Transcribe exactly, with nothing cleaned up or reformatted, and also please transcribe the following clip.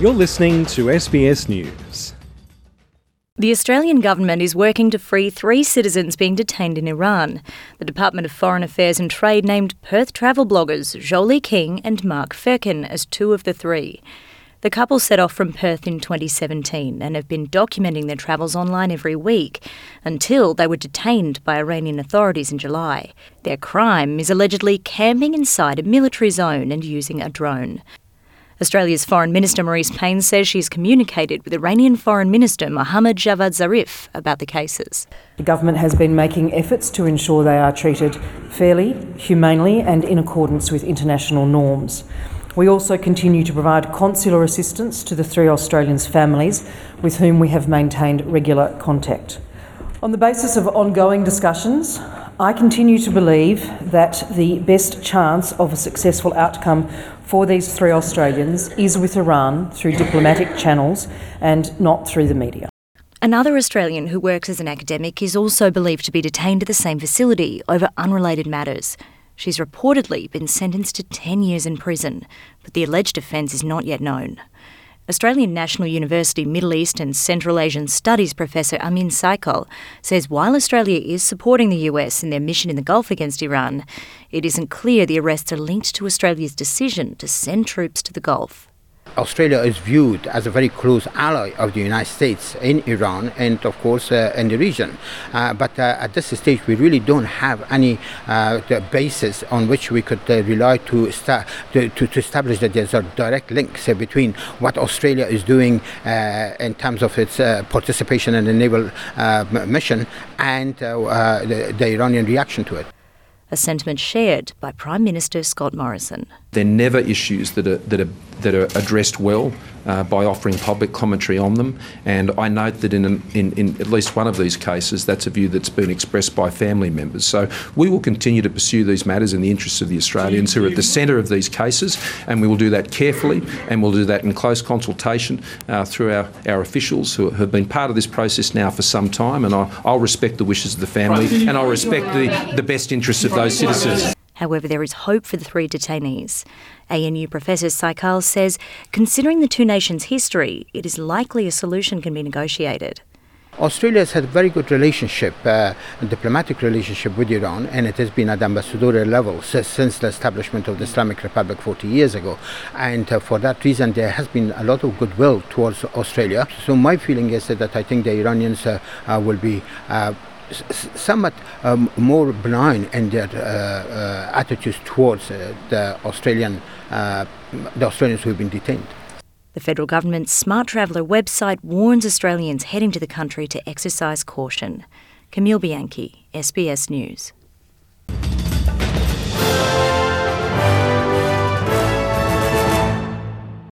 You're listening to S B S News. The Australian government is working to free three citizens being detained in Iran. The Department of Foreign Affairs and Trade named Perth travel bloggers Jolie King and Mark Firkin as two of the three. The couple set off from Perth in twenty seventeen and have been documenting their travels online every week until they were detained by Iranian authorities in July. Their crime is allegedly camping inside a military zone and using a drone. Australia's Foreign Minister Marise Payne says she's communicated with Iranian Foreign Minister Mohammad Javad Zarif about the cases. The government has been making efforts to ensure they are treated fairly, humanely and in accordance with international norms. We also continue to provide consular assistance to the three Australians' families with whom we have maintained regular contact. On the basis of ongoing discussions, I continue to believe that the best chance of a successful outcome for these three Australians is with Iran through diplomatic channels and not through the media. Another Australian who works as an academic is also believed to be detained at the same facility over unrelated matters. She's reportedly been sentenced to ten years in prison, but the alleged offence is not yet known. Australian National University Middle East and Central Asian Studies Professor Amin Saikal says while Australia is supporting the U S in their mission in the Gulf against Iran, it isn't clear the arrests are linked to Australia's decision to send troops to the Gulf. Australia is viewed as a very close ally of the United States in Iran and, of course, uh, in the region. Uh, but uh, at this stage, we really don't have any uh, the basis on which we could uh, rely to, sta- to, to, to establish that there's a direct link say, between what Australia is doing uh, in terms of its uh, participation in the naval uh, mission and uh, uh, the, the Iranian reaction to it. A sentiment shared by Prime Minister Scott Morrison. They're never issues that are that are that are addressed well uh, by offering public commentary on them. And I note that in, an, in in at least one of these cases, that's a view that's been expressed by family members. So we will continue to pursue these matters in the interests of the Australians who are at the centre of these cases, and we will do that carefully, and we'll do that in close consultation uh, through our, our officials who have been part of this process now for some time. And I'll, I'll respect the wishes of the family, and I'll respect the, the best interests of those citizens. However, there is hope for the three detainees. A N U Professor Saikal says, considering the two nations' history, it is likely a solution can be negotiated. Australia has had a very good relationship, uh, a diplomatic relationship with Iran, and it has been at ambassadorial level since, since the establishment of the Islamic Republic forty years ago. And uh, for that reason, there has been a lot of goodwill towards Australia. So my feeling is that I think the Iranians uh, uh, will be uh, somewhat um, more benign in their uh, uh, attitudes towards uh, the Australian, uh, the Australians who have been detained. The federal government's Smart Traveller website warns Australians heading to the country to exercise caution. Camille Bianchi, S B S News.